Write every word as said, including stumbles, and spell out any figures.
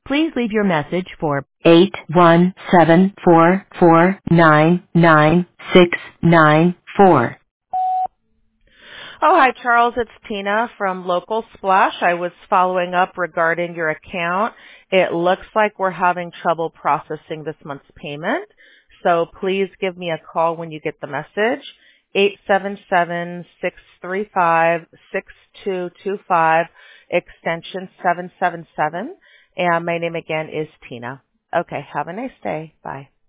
Please leave your message for eight one seven four four nine nine six nine four. Oh, hi, Charles. It's Tina from Local Splash. I was following up regarding your account. It looks like we're having trouble processing this month's payment. So please give me a call when you get the message. eight seven seven, six three five, six two two five, extension seven seven seven. And my name again is Tina. Okay, have a nice day. Bye.